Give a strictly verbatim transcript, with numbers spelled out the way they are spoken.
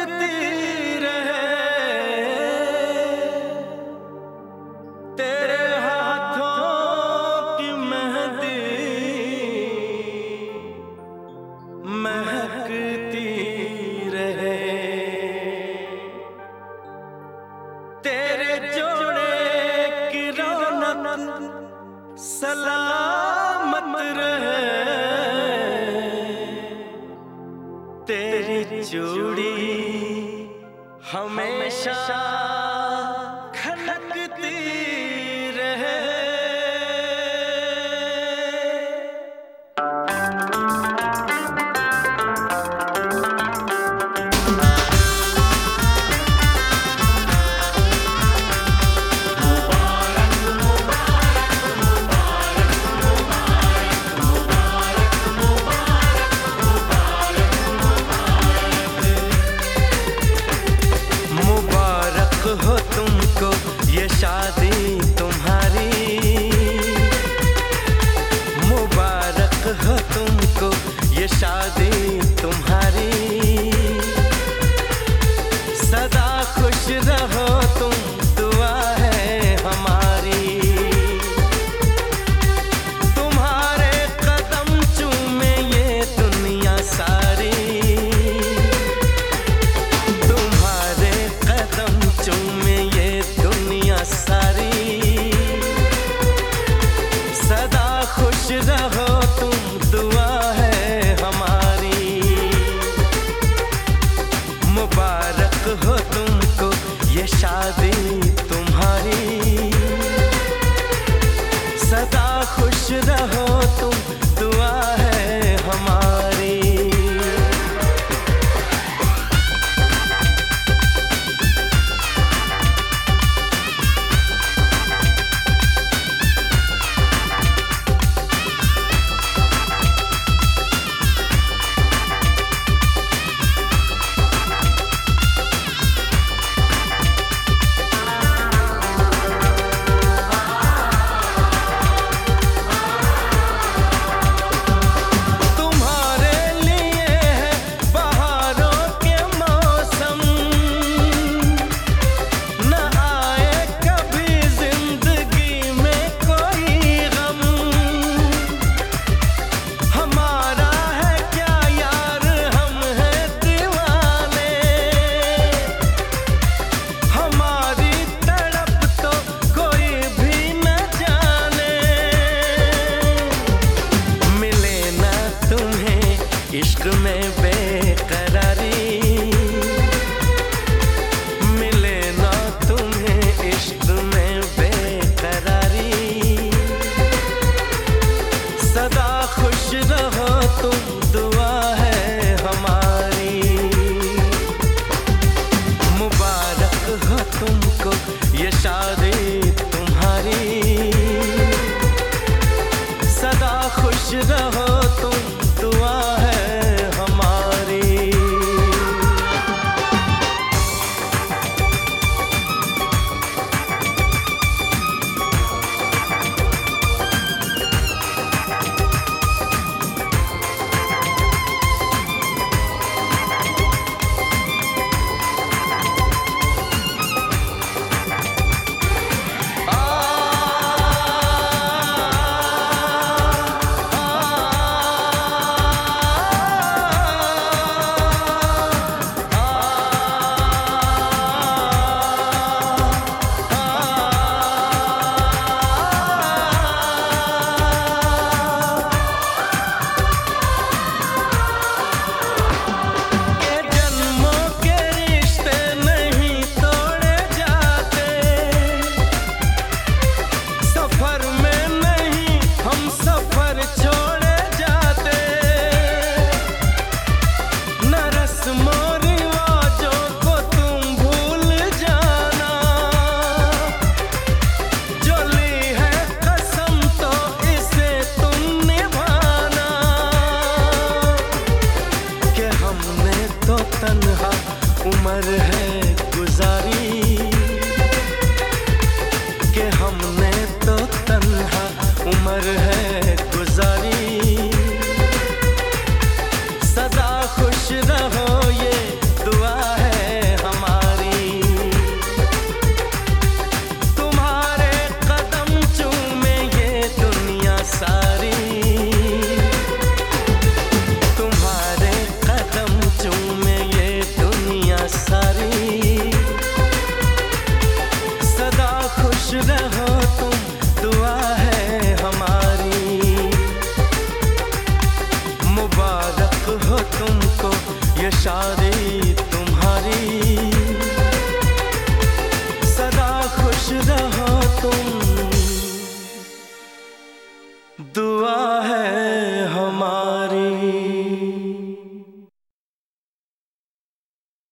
रहे तेरे हाथों की मेहंदी महकती रहे, तेरे जोड़े की रौनक सलामत रहे, तेरी चूड़ी हमेशा खनकती रहे। हो तुमको ये शादी तुम्हारी, मुबारक हो तुमको ये शादी तुम्हारी, सदा खुश रहो तुम दुआ है हमारी, तुम्हारे कदम चूमे ये दुनिया सारी, चूमे ये दुनिया सारी, सदा खुश रहो तुम दुआ है हमारी, मुबारक हो तुमको ये शादी तुम्हारी, सदा खुश रहो तुम दुआ है हमारी। इश्क में बेकरारी मिले ना तुम्हें, इश्क में बेकरारी, सदा खुश रहो तुम दुआ है हमारी, मुबारक हो तुमको ये शादी तुम्हारी, सदा खुश रहो तुम दुआ है हमारी। उम्र है गुजारी कि हमने तो तन्हा उम्र है